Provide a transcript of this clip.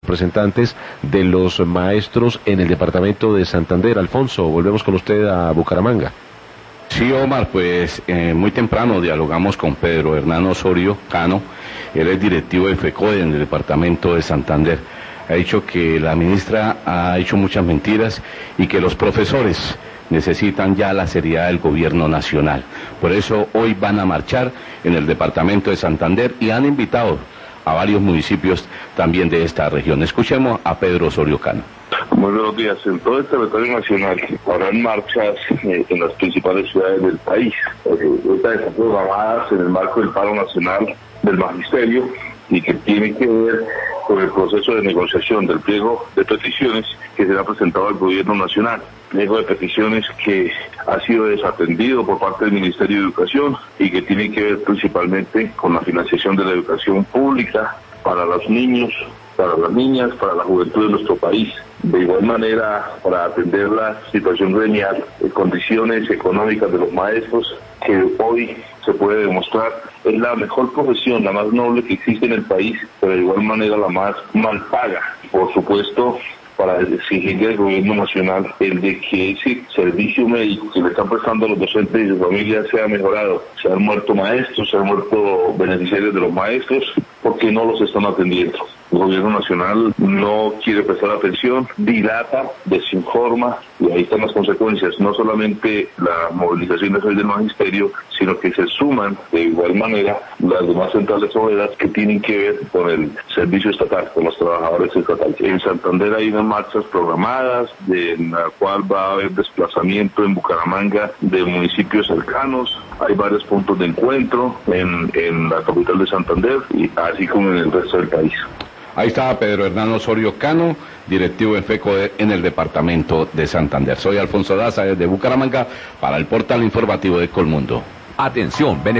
Representantes de los maestros en el departamento de Santander. Alfonso, volvemos con usted a Bucaramanga. Sí, Omar, pues muy temprano dialogamos con Pedro Hernán Osorio Cano. Él es directivo de FECODE en el departamento de Santander. Ha dicho que la ministra ha hecho muchas mentiras y que los profesores necesitan ya la seriedad del gobierno nacional. Por eso hoy van a marchar en el departamento de Santander y han invitado a varios municipios también de esta región. Escuchemos a Pedro Osorio Cano. Muy buenos días. En todo el territorio nacional habrán marchas en las principales ciudades del país. Estas están programadas en el marco del paro nacional del magisterio y que tiene que ver con el proceso de negociación del pliego de peticiones que será presentado al gobierno nacional. Pliego de peticiones que ha sido desatendido por parte del Ministerio de Educación y que tiene que ver principalmente con la financiación de la educación pública para los niños, para las niñas, para la juventud de nuestro país. De igual manera, para atender la situación gremial, condiciones económicas de los maestros, que hoy se puede demostrar es la mejor profesión, la más noble que existe en el país, pero de igual manera la más mal paga. Por supuesto, para exigirle al gobierno nacional el de que ese servicio médico que le están prestando a los docentes y sus familias sea mejorado. Se han muerto maestros, se han muerto beneficiarios de los maestros, porque no los están atendiendo. El gobierno nacional no quiere prestar atención, dilata, desinforma, y ahí están las consecuencias. No solamente la movilización del magisterio, sino que se suman de igual manera las demás centrales obreras que tienen que ver con el servicio estatal, con los trabajadores estatales. En Santander hay unas marchas programadas, en la cual va a haber desplazamiento en Bucaramanga de municipios cercanos. Hay varios puntos de encuentro en la capital de Santander, y así como en el resto del país. Ahí estaba Pedro Hernán Osorio Cano, directivo de FECODE en el departamento de Santander. Soy Alfonso Daza desde Bucaramanga para el portal informativo de Colmundo. Atención,